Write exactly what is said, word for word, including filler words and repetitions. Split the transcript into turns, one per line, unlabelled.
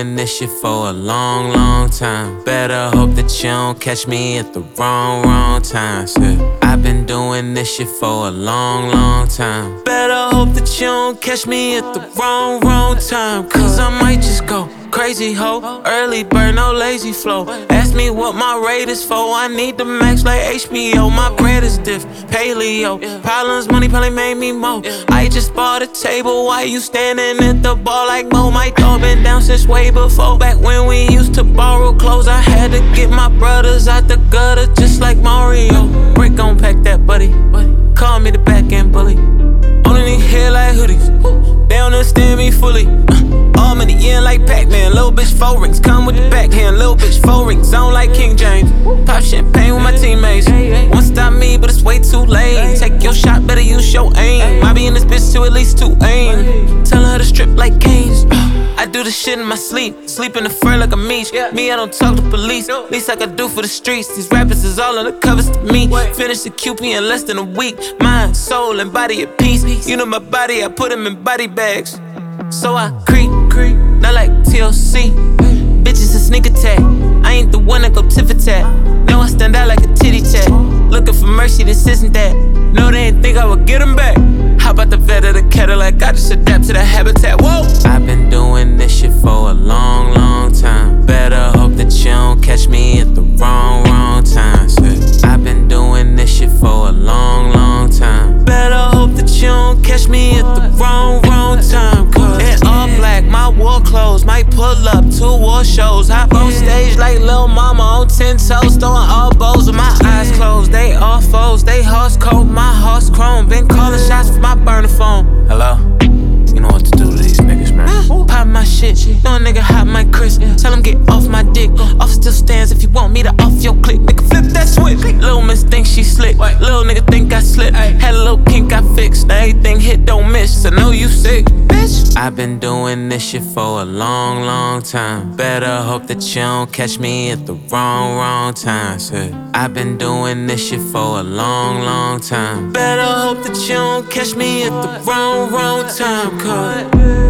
doing this shit for a long, long time. Better hope that you don't catch me at the wrong, wrong time. Said, I've been doing this shit for a long, long time. Better hope that you don't catch me at the wrong, wrong time. Cause I might just go crazy, ho. Early bird, no lazy flow. Ask me what my rate is for. I need the max like H B O. My bread is diff, paleo. Problems, money probably made me mo. I just bought a table. Why you standing at the bar like Mo? My dog been down since way before. Back when we used to borrow clothes, I had to get my brothers out the gutter just like Mario. Brick gon' pack that buddy. Call me the back end bully. Only nigga here like hoodies. They don't understand me fully. Uh, all money in like Pac-Man. Little bitch four rings, come with the backhand. Little bitch four rings, on like King James. Pop champagne with my teammates. Won't stop me, but it's way too late. Take your shot, better use your aim. I be in this bitch to at least two aim. Tell her to strip like Canes. I do this shit in my sleep. Sleep in the fur like a meat. Me, I don't talk to police. Least I can do for the streets. These rappers is all on the covers to me. Finish the Q P in less than a week. Mind, soul, and body at peace. You know my body, I put them in body bags. So I creep, creep, not like T L C. Bitches a sneak attack. I ain't the one that go tit for tat. No, I stand out like a titty tat. Looking for mercy, this isn't that. No, they ain't think I would get them back. How about the vet of the Cadillac? I just adapt to the habitat. Whoa! I've been doing this shit for a long, long time. Better hope that you don't catch me at the wrong, wrong time. Said, I've been doing this shit for a long, long time. Better hope that you don't catch me at the wrong, wrong time. Cause in all black, my war clothes might pull up to war shows. Hop on stage like Lil Mama on ten toes, throwing elbows with my eyes closed. They all foes, they horse coat, my horse chrome. Been calling shots for my burner phone. Hello? You know what to do to these niggas, man. Pop my shit, no nigga hot my Chris. Tell him get off my dick. Off still stands if you want me to off your click. Nigga flip that switch. Lil miss think she slick. Lil nigga think I slip. Had a little kink I fixed. Now everything hit don't miss. I know you sick, bitch. I've been doing this shit for a long, long time. Better hope that you don't catch me at the wrong, wrong time. Said, I've been doing this shit for a long, long time. Better hope that you don't catch me at the wrong, wrong time. Cause